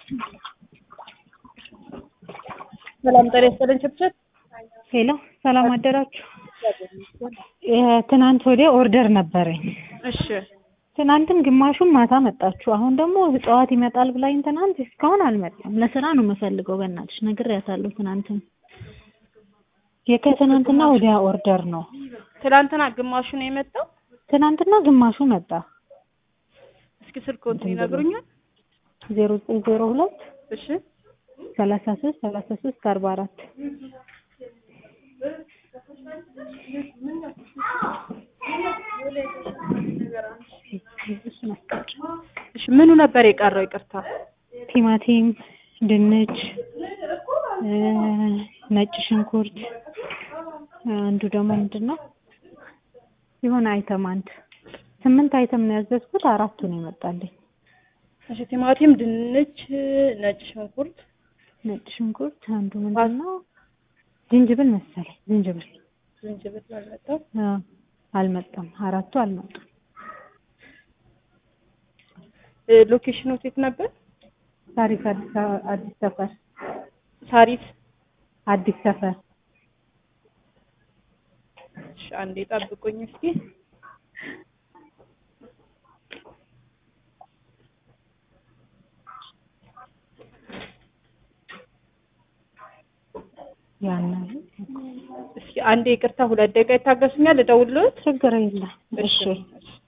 ሰላም ጤና ይስጥልኝ ችብችብ ሄሎ ሰላም አደራችሁ ትናንት ወዲያ ኦርደር ነበረኝ እሺ ትናንትም ግማሹን ማታ መጣችሁ አሁን ደግሞ ጠዋት ይመጣል ብላኝ ትናንት እስካሁን አልመጣም ለስራ ነው የምፈልገው በእናትሽ ነግሬያታለሁ ትናንትም የከትናንትና ወዲያ ኦርደር ነው ትናንትና ግማሹ ነው የመጣው ትናንትና ግማሹ መጣ እስኪ ስልክዎን ይነግሩኛል 0902 እሺ 33 44 እሺ ምኑ ነበር የቀረው ይቅርታ ቲማቲም ድንች ነጭ ሽንኩርት አንዱ ደግሞ ምንድነው የሆነ አይተም አንድ 8 አይተም ነው ያዘዝኩት አራቱ ነው የመጣልኝ እሺ ቲማቲም ድንች ነጭ ሽንኩርት አንዱ ምንድነው ዝንጅብል መሰለኝ ዝንጅብል አልመጣም አራቱ አልመጣም ሎኬሽኑ የት ነበር ሳሪስ አዲስ ሰፈር ሳሪስ አዲስ ሰፈር እሺ አንዴ ጠብቁኝ እስኪ ያና እስኪ አንዴ ይቅርታ 2 ደቂቃ ይታገሱኛል እደውልልዎት ችግር የለም እሺ